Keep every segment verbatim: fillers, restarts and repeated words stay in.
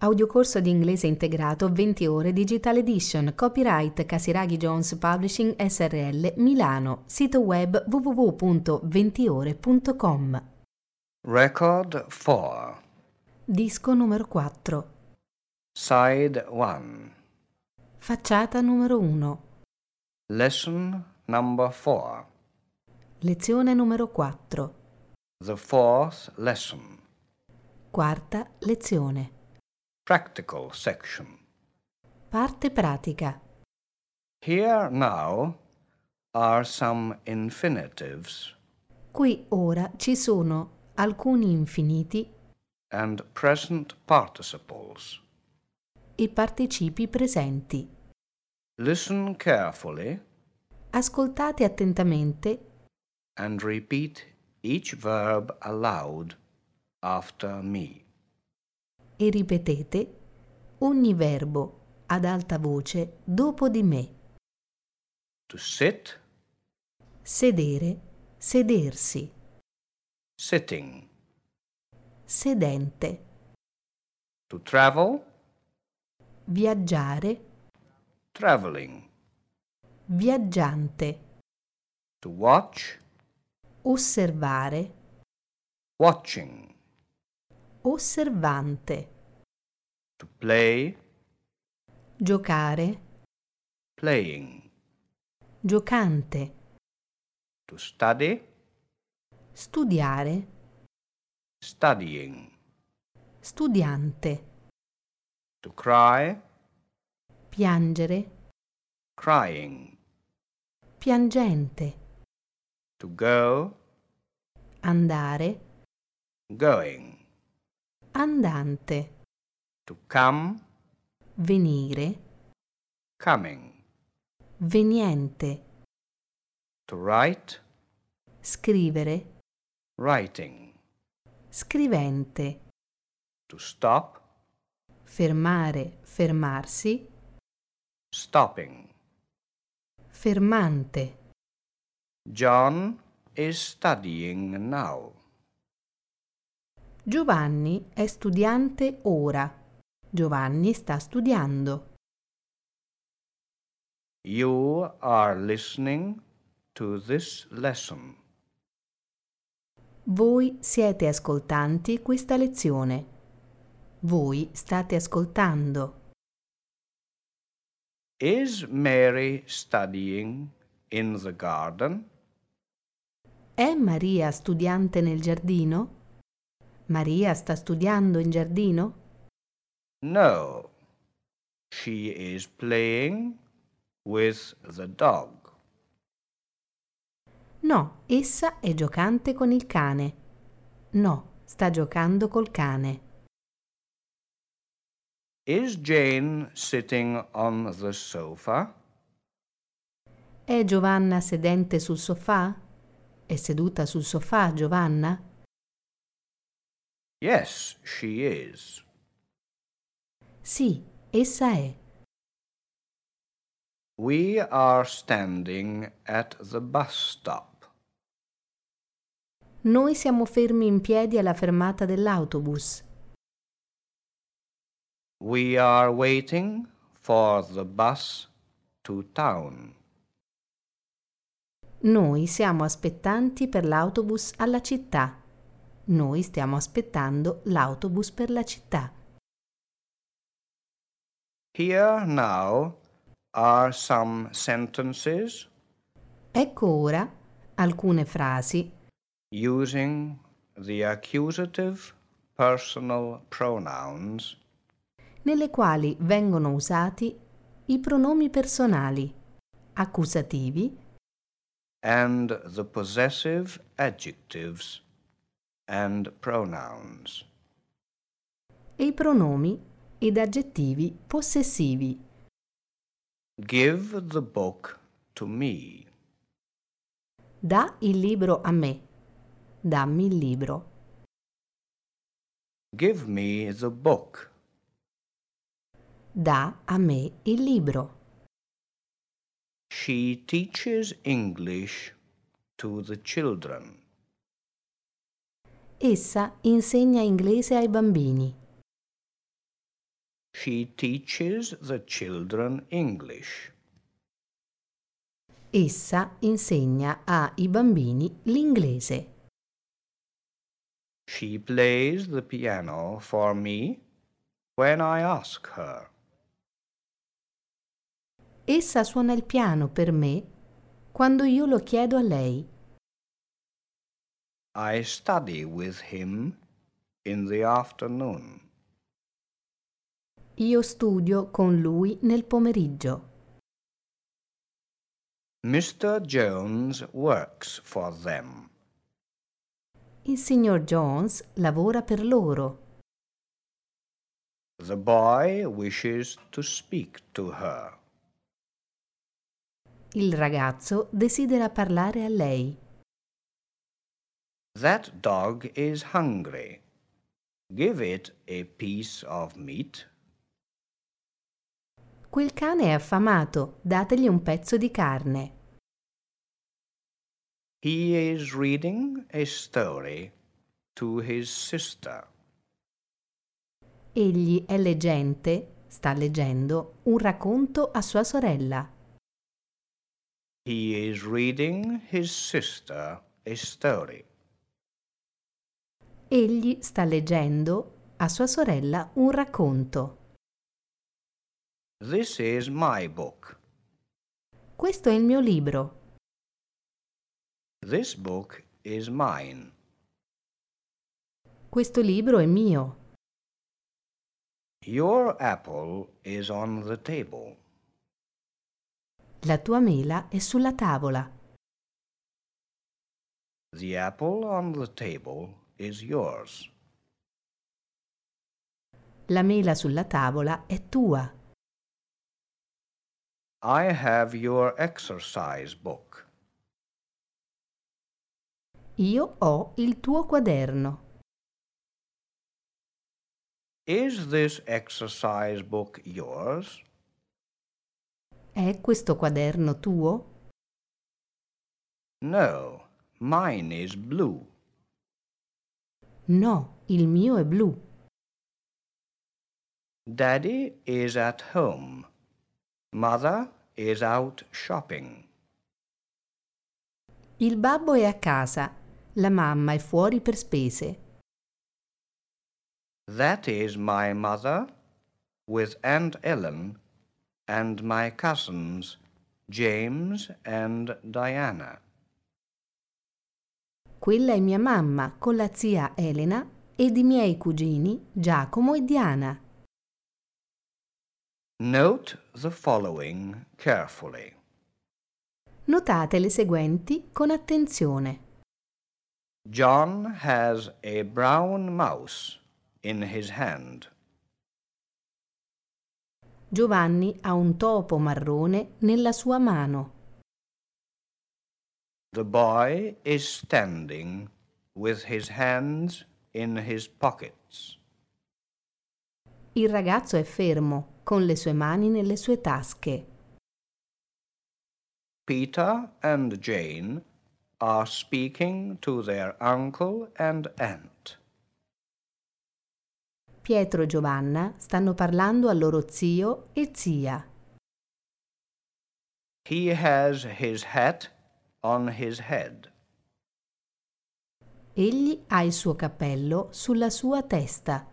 Audiocorso di inglese integrato venti ore Digital Edition, copyright Casiraghi Jones Publishing S R L Milano, sito web w w w punto ventiore punto com. Record four. Disco numero quattro. Side one. Facciata numero uno. Lesson number four. Lezione numero quattro. The fourth lesson. Quarta lezione. Practical section. Parte pratica. Here now are some infinitives Qui ora ci sono alcuni infiniti and present participles. e participi presenti. Listen carefully Ascoltate attentamente and repeat each verb aloud after me. e ripetete ogni verbo ad alta voce dopo di me. To sit, Sedere, sedersi, sitting. sedente, To travel, viaggiare, traveling. viaggiante, To watch, osservare, watching. osservante, To play, giocare, playing. giocante, To study, studiare, studying. studiante, To cry, piangere, crying. piangente, To go, andare, going. andante, To come, venire, coming. veniente, To write, scrivere, writing. scrivente, To stop, fermare, fermarsi, stopping. fermante, John is studying now. Giovanni è studiante ora. Giovanni sta studiando. You are listening to this lesson. Voi siete ascoltanti questa lezione. Voi state ascoltando. Is Mary studying in the garden? È Maria studiante nel giardino? Maria sta studiando in giardino? No. She is playing with the dog. No, essa è giocante con il cane. No, sta giocando col cane. Is Jane sitting on the sofa? È Giovanna sedente sul sofà? È seduta sul sofà, Giovanna? Yes, she is. Sì, essa è. We are standing at the bus stop. Noi siamo fermi in piedi alla fermata dell'autobus. We are waiting for the bus to town. Noi siamo aspettanti per l'autobus alla città. Noi stiamo aspettando l'autobus per la città. Here now are some sentences Ecco ora alcune frasi using the accusative personal pronouns nelle quali vengono usati i pronomi personali, accusativi and the possessive adjectives and pronouns. e i pronomi ed aggettivi possessivi. Give the book to me. Da il libro a me. Dammi il libro. Give me the book. Da a me il libro. She teaches English to the children. Essa insegna inglese ai bambini. She teaches the children English. Essa insegna ai bambini l'inglese. She plays the piano for me when I ask her. Essa suona il piano per me quando io lo chiedo a lei. I study with him in the afternoon. Io studio con lui nel pomeriggio. Mister Jones works for them. Il signor Jones lavora per loro. The boy wishes to speak to her. Il ragazzo desidera parlare a lei. That dog is hungry. Give it a piece of meat. Quel cane è affamato, dategli un pezzo di carne. He is reading a story to his sister. Egli è leggente, sta leggendo, un racconto a sua sorella. He is reading his sister a story. Egli sta leggendo a sua sorella un racconto. This is my book. Questo è il mio libro. This book is mine. Questo libro è mio. Your apple is on the table. La tua mela è sulla tavola. The apple on the table is yours. La mela sulla tavola è tua. I have your exercise book. Io ho il tuo quaderno. Is this exercise book yours? È questo quaderno tuo? No, mine is blue. No, il mio è blu. Daddy is at home. Mother is out shopping. Il babbo è a casa. La mamma è fuori per spese. That is my mother with Aunt Ellen and my cousins James and Diana. Quella è mia mamma con la zia Elena ed i miei cugini Giacomo e Diana. Note the following carefully. Notate le seguenti con attenzione. John has a brown mouse in his hand. Giovanni ha un topo marrone nella sua mano. The boy is standing with his hands in his pockets. Il ragazzo è fermo, con le sue mani nelle sue tasche. Peter and Jane are speaking to their uncle and aunt. Pietro e Giovanna stanno parlando al loro zio e zia. He has his hat on his head. Egli ha il suo cappello sulla sua testa.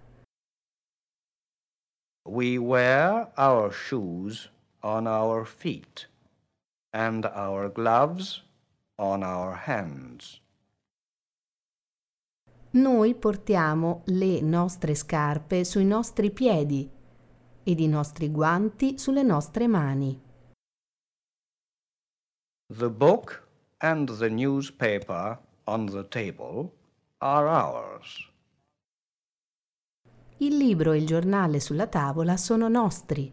We wear our shoes on our feet and our gloves on our hands. Noi portiamo le nostre scarpe sui nostri piedi ed i nostri guanti sulle nostre mani. The book and the newspaper on the table are ours. Il libro e il giornale sulla tavola sono nostri.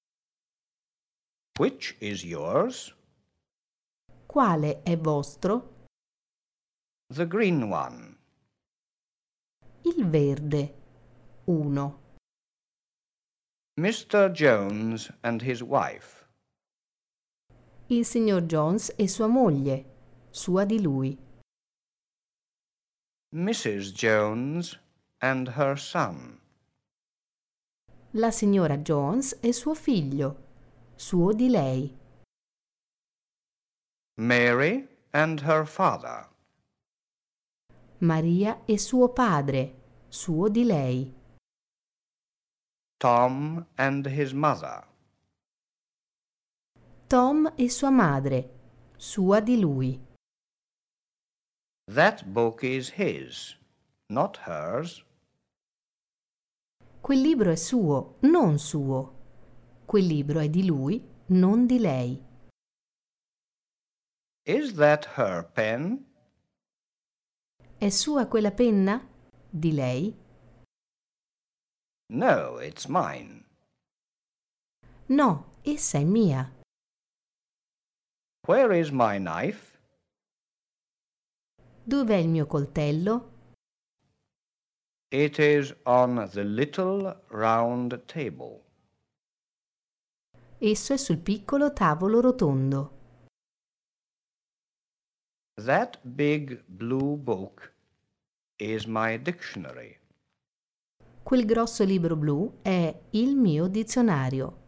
Which is yours? Quale è vostro? The green one. Il verde. Uno. Mister Jones and his wife. Il signor Jones e sua moglie, sua di lui. Missus Jones and her son. La signora Jones è suo figlio, suo di lei. Mary and her father. Maria è suo padre, suo di lei. Tom and his mother. Tom e sua madre, sua di lui. That book is his, not hers. Quel libro è suo, non suo. Quel libro è di lui, non di lei. Is that her pen? È sua quella penna? Di lei? No, it's mine. No, essa è mia. Where is my knife? Dov'è il mio coltello? It is on the little round table. Esso è sul piccolo tavolo rotondo. That big blue book is my dictionary. Quel grosso libro blu è il mio dizionario.